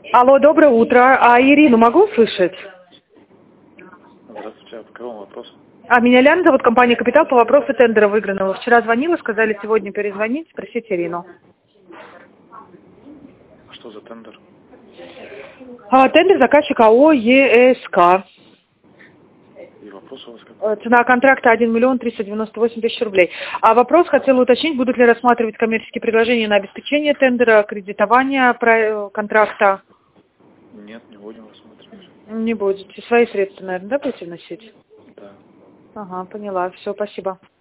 Алло, доброе утро. А Ирину могу услышать? Здравствуйте, а по какому вопросу? А меня Ляна зовут, компания «Капитал» по вопросу тендера выигранного. Вчера звонила, сказали сегодня перезвонить, спросить Ирину. Что за тендер? Тендер заказчика АО ЕСК. И вопрос у вас какой? Цена контракта 1 миллион 398 тысяч рублей. А вопрос хотела уточнить, будут ли рассматривать коммерческие предложения на обеспечение тендера, кредитование контракта? Нет, не будем рассматривать. Не будете. Свои средства, наверное, да, будете вносить? Да. Ага, поняла. Все, спасибо.